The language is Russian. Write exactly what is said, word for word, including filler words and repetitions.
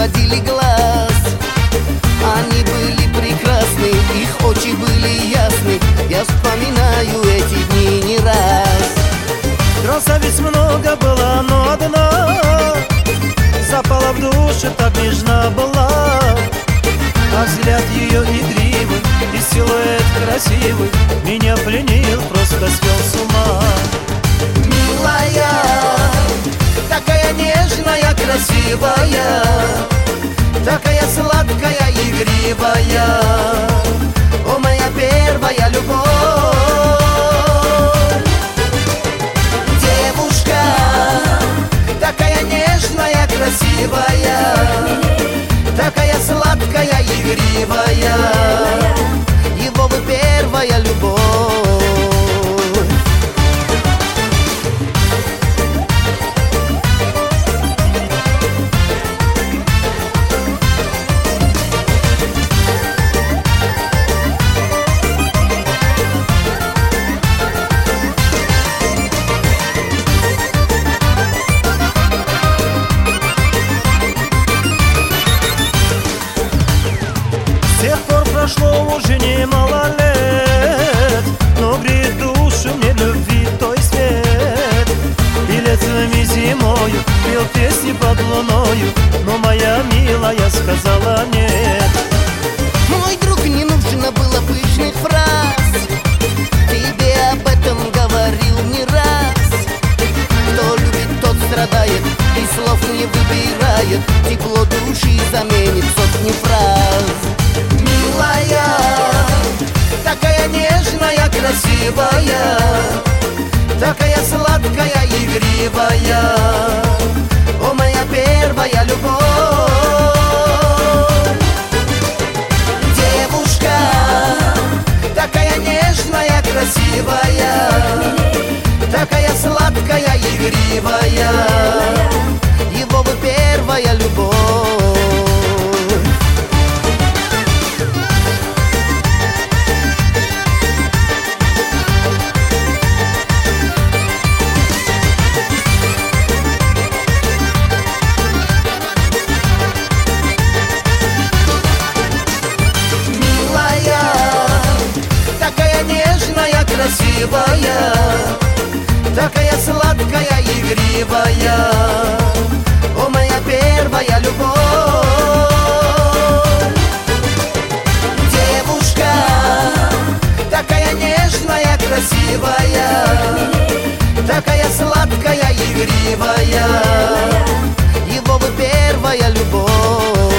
сводили глаз. Они были прекрасны, их очи были ясны. Я вспоминаю эти дни не раз. Красавиц много было, но одна запала в душу, так нежна была. А взгляд ее игривый и силуэт красивый меня пленил, просто свел с ума. Милая, такая нежная, красивая, такая сладкая, игривая, о, моя первая любовь. Девушка, такая нежная, красивая, такая сладкая, игривая, его бы первая любовь. С тех пор прошло уже немало лет, но греет душу мне любви той свет. И летом и зимою пел песни под луною, но моя милая сказала нет. Мой друг, не нужно было пышных фраз, тебе об этом говорил не раз. Кто любит, тот страдает, и слов не выбирает, тепло души заменит сотни фраз. Милая, такая нежная, красивая, такая сладкая, игривая, о, моя первая любовь. Девушка, такая нежная, красивая, такая сладкая, игривая, его бы первая любовь. Красивая, такая сладкая, игривая, о, моя первая любовь. Девушка, такая нежная, красивая, такая сладкая, игривая, его бы первая любовь.